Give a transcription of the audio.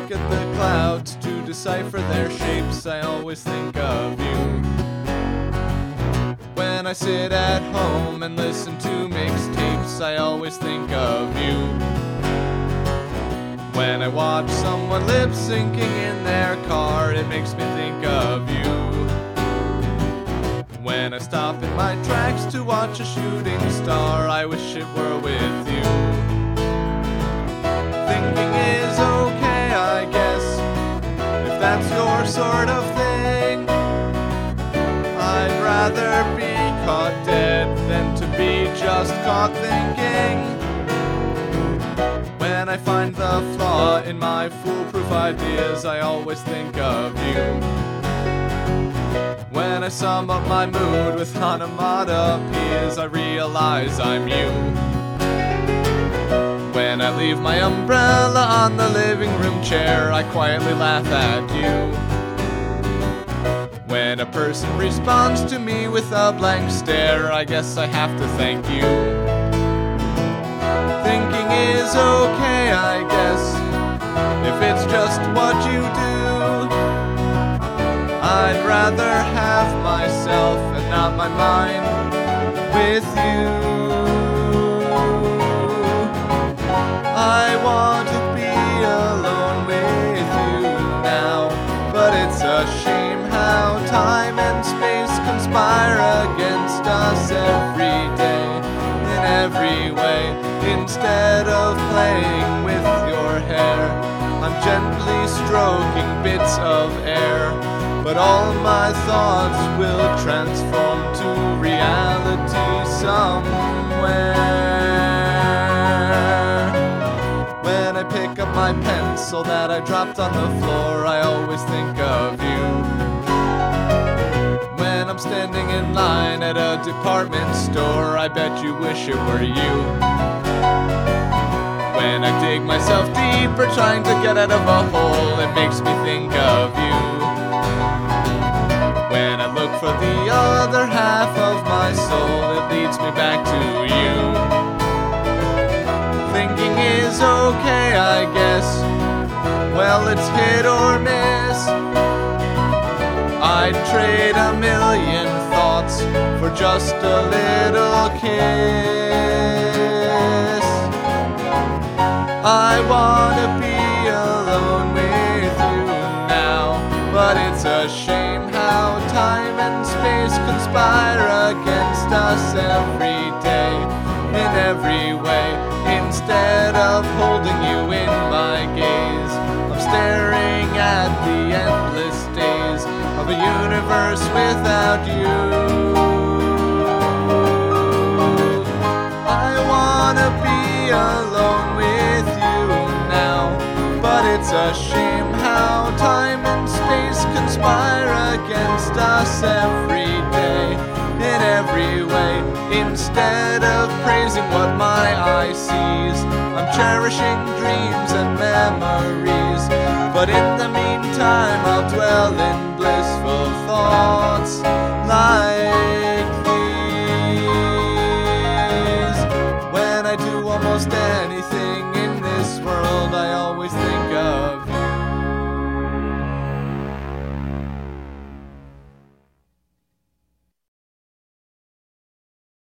look at the clouds to decipher their shapes, I always think of you. When I sit at home and listen to mixtapes, I always think of you. When I watch someone lip-syncing in their car, it makes me think of you. When I stop in my tracks to watch a shooting star, I wish it were with you. Thinking is okay, I guess, if that's your sort of thing. I'd rather be caught dead than to be just caught thinking. When I find the flaw in my foolproof ideas, I always think of you. When I sum up my mood with onomatopoeias, I realize I'm you. When I leave my umbrella on the living room chair, I quietly laugh at you. When a person responds to me with a blank stare, I guess I have to thank you. Thinking is okay, I guess, if it's just what you do. I'd rather have myself and not my mind with you. I want to be alone with you now, but it's a shame how time and space conspire against us every day, in every way. Instead of playing with your hair, I'm gently stroking bits of air, but all my thoughts will transform to reality somewhere. When I pick up my pencil that I dropped on the floor, I always think of you. When I'm standing in line at a department store, I bet you wish it were you. When I dig myself deeper trying to get out of a hole, it makes me think of you. When I look for the other half of my soul, it leads me back to you. Thinking is okay, I guess, well, it's hit or miss. I'd trade a million thoughts for just a little kiss. I wanna be alone with you now, but it's a shame how time and space conspire against us every day, in every way. Instead of holding you in my gaze, I'm staring at the endless days of a universe without you. I wanna be alone with you now, but it's a shame how time and space conspire against us every day, in every way. Instead of praising what my eye sees, I'm cherishing dreams and memories. But in the meantime, I'll dwell in blissful thoughts.